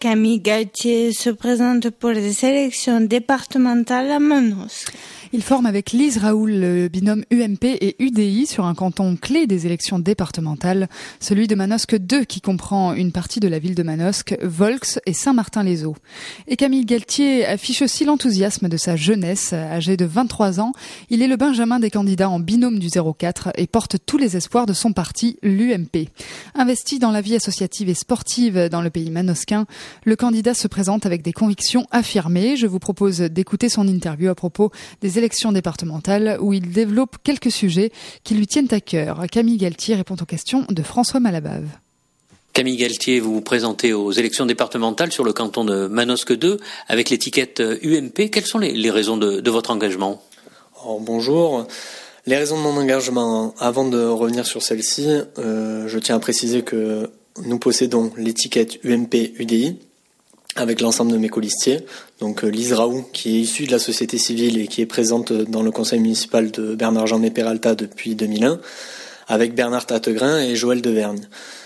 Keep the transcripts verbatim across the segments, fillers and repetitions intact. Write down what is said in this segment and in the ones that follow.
Camille Galtier se présente pour les élections départementales à Manosque. Il forme avec Lise Raoul le binôme U M P et U D I sur un canton clé des élections départementales, celui de Manosque deux qui comprend une partie de la ville de Manosque, Volx et Saint-Martin-les-Eaux. Et Camille Galtier affiche aussi l'enthousiasme de sa jeunesse. Âgé de vingt-trois ans, il est le benjamin des candidats en binôme du zéro quatre et porte tous les espoirs de son parti, l'U M P. Investi dans la vie associative et sportive dans le pays manosquin, le candidat se présente avec des convictions affirmées. Je vous propose d'écouter son interview à propos des élections départementales où il développe quelques sujets qui lui tiennent à cœur. Camille Galtier répond aux questions de François Malabave. Camille Galtier, vous vous présentez aux élections départementales sur le canton de Manosque deux avec l'étiquette U M P. Quelles sont les, les raisons de, de votre engagement ? Alors, bonjour. Les raisons de mon engagement, avant de revenir sur celle-ci, euh, je tiens à préciser que nous possédons l'étiquette U M P U D I avec l'ensemble de mes colistiers, donc Lise Raoult qui est issue de la société civile et qui est présente dans le conseil municipal de Bernard-Jean Peralta depuis deux mille un, avec Bernard Tattegrin et Joël Devergne.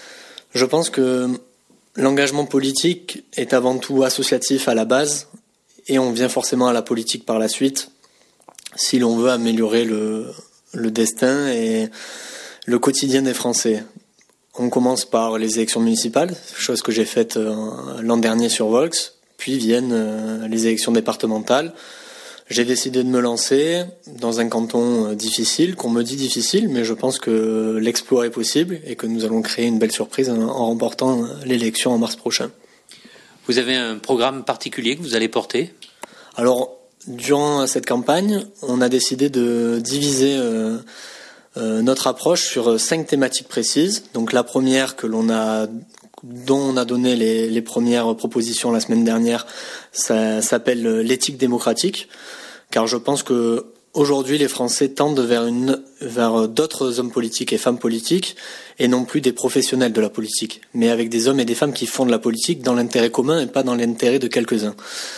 Je pense que l'engagement politique est avant tout associatif à la base et on vient forcément à la politique par la suite si l'on veut améliorer le, le destin et le quotidien des Français. On commence par les élections municipales, chose que j'ai faite l'an dernier sur Volx, puis viennent les élections départementales. J'ai décidé de me lancer dans un canton difficile, qu'on me dit difficile, mais je pense que l'exploit est possible et que nous allons créer une belle surprise en remportant l'élection en mars prochain. Vous avez un programme particulier que vous allez porter ? Alors, durant cette campagne, on a décidé de diviser euh, euh, notre approche sur cinq thématiques précises. Donc la première que l'on a, dont on a donné les, les premières propositions la semaine dernière, ça s'appelle l'éthique démocratique, car je pense que aujourd'hui les Français tendent vers une, vers d'autres hommes politiques et femmes politiques, et non plus des professionnels de la politique, mais avec des hommes et des femmes qui font de la politique dans l'intérêt commun et pas dans l'intérêt de quelques-uns.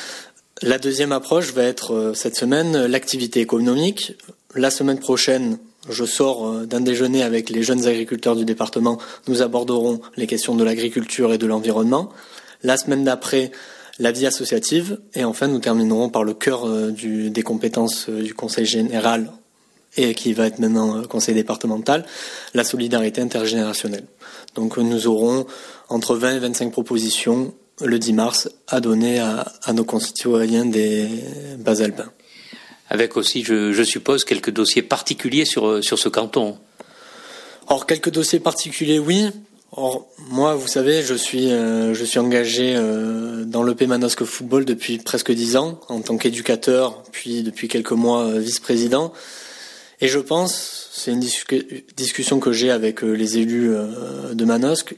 La deuxième approche va être cette semaine l'activité économique. La semaine prochaine, je sors d'un déjeuner avec les jeunes agriculteurs du département. Nous aborderons les questions de l'agriculture et de l'environnement. La semaine d'après, la vie associative. Et enfin, nous terminerons par le cœur du, des compétences du conseil général et qui va être maintenant conseil départemental, la solidarité intergénérationnelle. Donc nous aurons entre vingt et vingt-cinq propositions le dix mars à donner à, à nos concitoyens des Bas-Alpins. Avec aussi, je, je suppose, quelques dossiers particuliers sur, sur ce canton. Or, quelques dossiers particuliers, oui. Or, moi, vous savez, je suis, euh, je suis engagé euh, dans l'E P Manosque Football depuis presque dix ans, en tant qu'éducateur, puis depuis quelques mois euh, vice-président. Et je pense, c'est une discu- discussion que j'ai avec euh, les élus euh, de Manosque,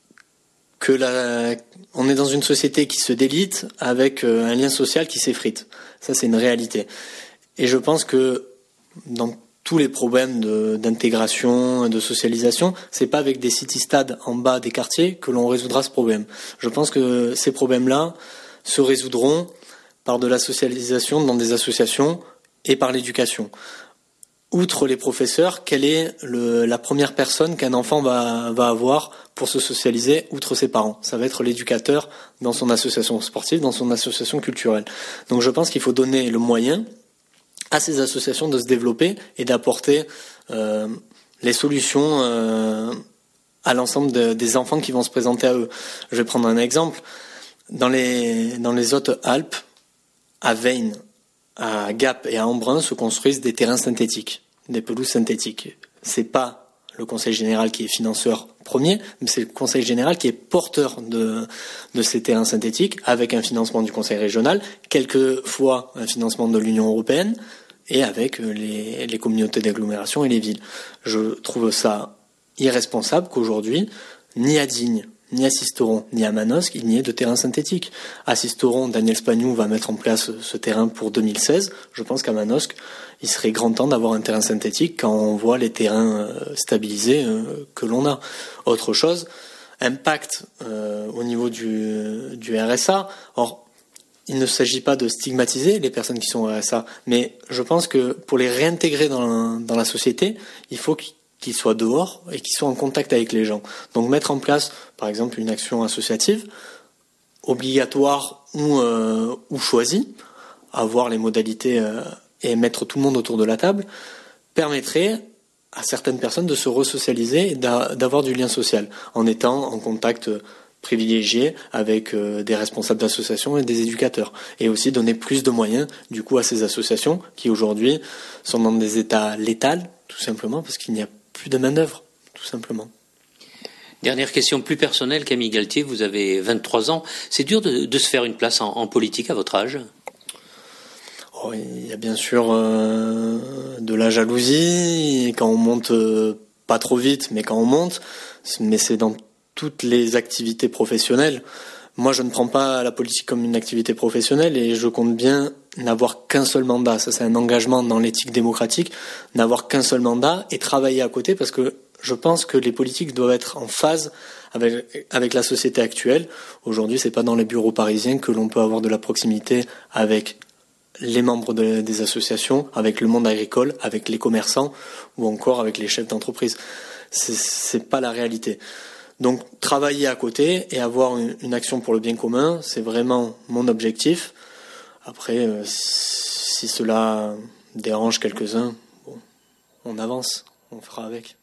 que la, on est dans une société qui se délite avec euh, un lien social qui s'effrite. Ça, c'est une réalité. Et je pense que dans tous les problèmes de, d'intégration, de socialisation, c'est pas avec des city-stades en bas des quartiers que l'on résoudra ce problème. Je pense que ces problèmes-là se résoudront par de la socialisation dans des associations et par l'éducation. Outre les professeurs, quelle est le, la première personne qu'un enfant va, va avoir pour se socialiser, outre ses parents ? Ça va être l'éducateur dans son association sportive, dans son association culturelle. Donc je pense qu'il faut donner le moyen à ces associations de se développer et d'apporter euh, les solutions euh, à l'ensemble de, des enfants qui vont se présenter à eux. Je vais prendre un exemple. Dans les, dans les Hautes-Alpes, à Veynes, à Gap et à Embrun se construisent des terrains synthétiques, des pelouses synthétiques. C'est pas le conseil général qui est financeur premier, mais c'est le conseil général qui est porteur de, de ces terrains synthétiques, avec un financement du conseil régional, quelquefois un financement de l'Union européenne, et avec les, les communautés d'agglomération et les villes. Je trouve ça irresponsable qu'aujourd'hui, ni à Digne, ni à Sisteron, ni à Manosque, il n'y ait de terrain synthétique. À Sisteron, Daniel Spagnou va mettre en place ce terrain pour deux mille seize. Je pense qu'à Manosque, il serait grand temps d'avoir un terrain synthétique quand on voit les terrains stabilisés que l'on a. Autre chose, impact euh, au niveau du, du R S A. Or, il ne s'agit pas de stigmatiser les personnes qui sont au R S A, mais je pense que pour les réintégrer dans la, dans la société, il faut qu'ils qu'ils soient dehors et qu'ils soient en contact avec les gens. Donc mettre en place, par exemple, une action associative obligatoire ou, euh, ou choisi, avoir les modalités euh, et mettre tout le monde autour de la table, permettrait à certaines personnes de se resocialiser et d'avoir du lien social, en étant en contact privilégié avec euh, des responsables d'associations et des éducateurs. Et aussi donner plus de moyens, du coup, à ces associations qui, aujourd'hui, sont dans des états létals, tout simplement, parce qu'il n'y a plus de main-d'œuvre, tout simplement. Dernière question plus personnelle, Camille Galtier, vous avez vingt-trois ans. C'est dur de, de se faire une place en, en politique à votre âge ? Oh, il y a bien sûr euh, de la jalousie, quand on monte euh, pas trop vite, mais quand on monte, mais c'est dans toutes les activités professionnelles. Moi, je ne prends pas la politique comme une activité professionnelle et je compte bien n'avoir qu'un seul mandat. Ça, c'est un engagement dans l'éthique démocratique, n'avoir qu'un seul mandat et travailler à côté, parce que je pense que les politiques doivent être en phase avec, avec la société actuelle. Aujourd'hui, c'est pas dans les bureaux parisiens que l'on peut avoir de la proximité avec les membres de, des associations, avec le monde agricole, avec les commerçants ou encore avec les chefs d'entreprise. C'est, c'est pas la réalité. Donc, travailler à côté et avoir une, une action pour le bien commun, c'est vraiment mon objectif. Après, euh, si cela dérange quelques-uns, bon, on avance, on fera avec.